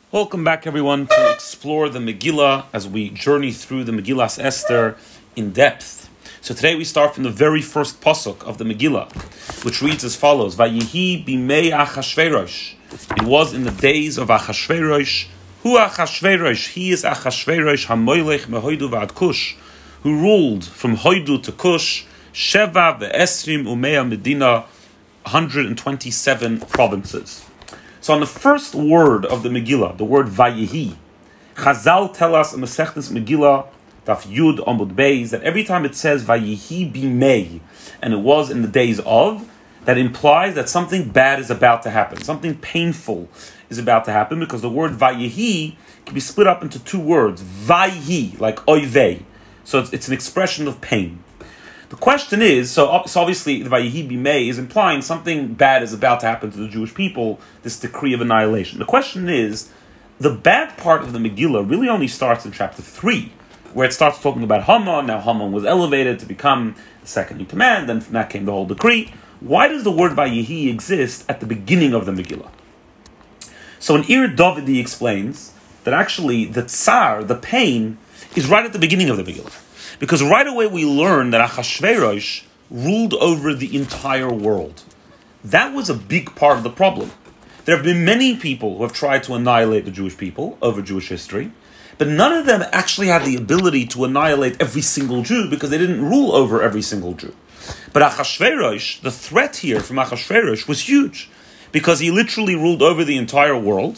Welcome back, everyone, to explore the Megillah as we journey through the Megillas Esther in depth. So today we start from the very first pasuk of the Megillah, which reads as follows: Vayihi bimei Achashverosh. It was in the days of Achashverosh. Hu Achashverosh. He is Achashverosh hamoilech mehoidu v'ad Kush, who ruled from Hoidu to Kush, Sheva ve'esrim umea Medina, 127 provinces. So on the first word of the Megillah, the word Vayihi, Chazal tell us in Masechtas Megillah, Daf Yud Amud Beis, that every time it says Vayihi bimei, and it was in the days of, that implies that something bad is about to happen, something painful is about to happen, because the word Vayihi can be split up into two words, Vayihi, like oivei. So it's an expression of pain. The question is, so obviously the Vayihi bimei is implying something bad is about to happen to the Jewish people, this decree of annihilation. The question is, the bad part of the Megillah really only starts in chapter 3, where it starts talking about Haman. Now Haman was elevated to become the second in command, and from that came the whole decree. Why does the word Vayihi exist at the beginning of the Megillah? So in Ir Davidi explains that actually the tsar, the pain, is right at the beginning of the Megillah. Because right away we learn that Achashverosh ruled over the entire world. That was a big part of the problem. There have been many people who have tried to annihilate the Jewish people over Jewish history, but none of them actually had the ability to annihilate every single Jew because they didn't rule over every single Jew. But Achashverosh, the threat here from Achashverosh was huge, because he literally ruled over the entire world,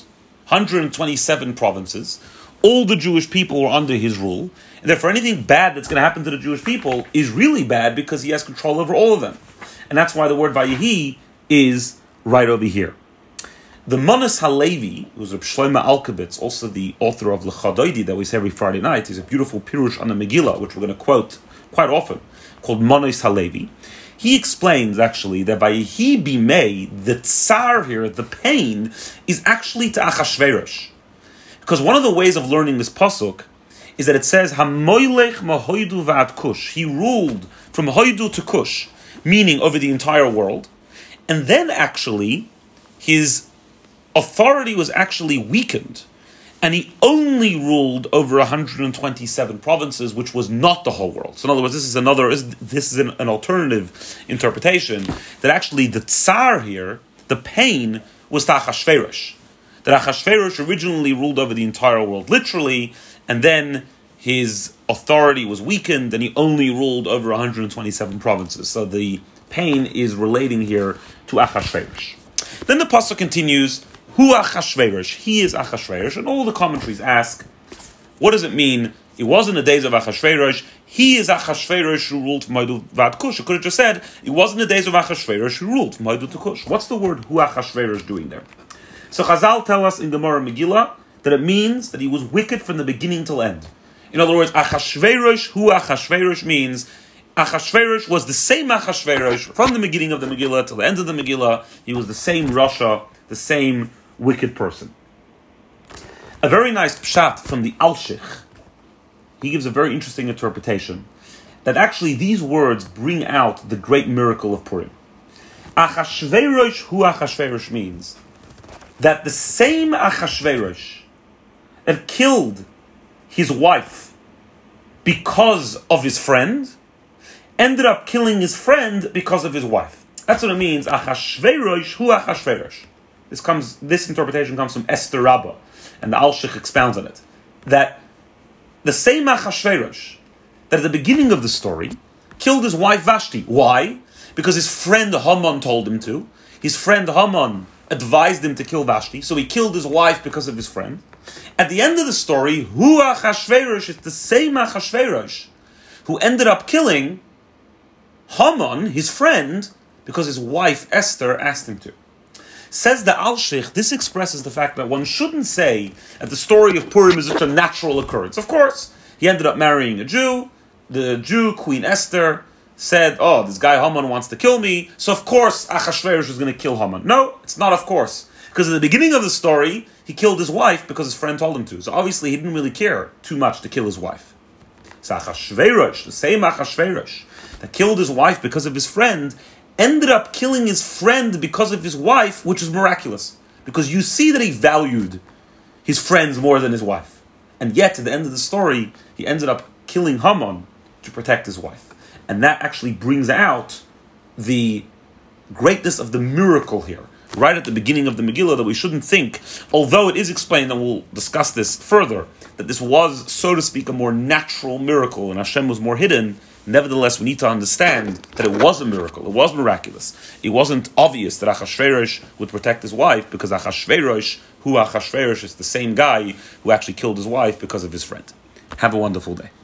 127 provinces. All the Jewish people were under his rule, and therefore anything bad that's going to happen to the Jewish people is really bad because he has control over all of them. And that's why the word Vayihi is right over here. The Manas Halevi, who's Reb Shlomo Alkabetz, also the author of L'Chadoidi that we say every Friday night, is a beautiful pirush on the Megillah, which we're going to quote quite often, called Manas Halevi. He explains actually that Vayihi bimei, the tsar here, the pain, is actually to Achashverosh. Because one of the ways of learning this pasuk is that it says Hamoilech mahoidu v'ad Kush. He ruled from Hoidu to Kush, meaning over the entire world. And then actually his authority was actually weakened, and he only ruled over 127 provinces, which was not the whole world. So in other words, this is an alternative interpretation, that actually the tsar here, the pain, was to Achashverosh. That Achashverosh originally ruled over the entire world, literally, and then his authority was weakened, and he only ruled over 127 provinces. So the pain is relating here to Achashverosh. Then the pasuk continues, Hu Achashverosh, he is Achashverosh, and all the commentaries ask, what does it mean? It was in the days of Achashverosh, he is Achashverosh who ruled from Hoidu v'ad Kush. It could have just said, it was in the days of Achashverosh who ruled from Hoidu to Kush. What's the word Hu Achashverosh doing there? So Chazal tell us in Gemara Megillah that it means that he was wicked from the beginning till end. In other words, Achashverosh, Hu Achashverosh means Achashverosh was the same Achashverosh from the beginning of the Megillah till the end of the Megillah. He was the same Rasha, the same wicked person. A very nice pshat from the Alshich. He gives a very interesting interpretation that actually these words bring out the great miracle of Purim. Achashverosh, Hu Achashverosh means that the same Achashverosh that killed his wife because of his friend ended up killing his friend because of his wife. That's what it means. Achashverosh, Hu Achashverosh. This interpretation comes from Esther Rabbah, and the Alshich expounds on it. That the same Achashverosh that at the beginning of the story killed his wife Vashti. Why? Because his friend Haman told him to. His friend Haman advised him to kill Vashti, so he killed his wife because of his friend. At the end of the story, Hu Achashverosh is the same Achashverosh who ended up killing Haman, his friend, because his wife Esther asked him to. Says the Alshich, this expresses the fact that one shouldn't say that the story of Purim is such a natural occurrence. Of course, he ended up marrying a Jew. The Jew, Queen Esther, said, oh, this guy Haman wants to kill me, so of course Achashverosh is going to kill Haman. No, it's not of course. Because at the beginning of the story, he killed his wife because his friend told him to. So obviously he didn't really care too much to kill his wife. So Achashverosh, the same Achashverosh that killed his wife because of his friend, ended up killing his friend because of his wife, which is miraculous. Because you see that he valued his friends more than his wife. And yet, at the end of the story, he ended up killing Haman to protect his wife. And that actually brings out the greatness of the miracle here, right at the beginning of the Megillah, that we shouldn't think, although it is explained, and we'll discuss this further, that this was, so to speak, a more natural miracle, and Hashem was more hidden. Nevertheless, we need to understand that it was a miracle, it was miraculous. It wasn't obvious that Achashverosh would protect his wife, because Achashverosh is the same guy who actually killed his wife because of his friend. Have a wonderful day.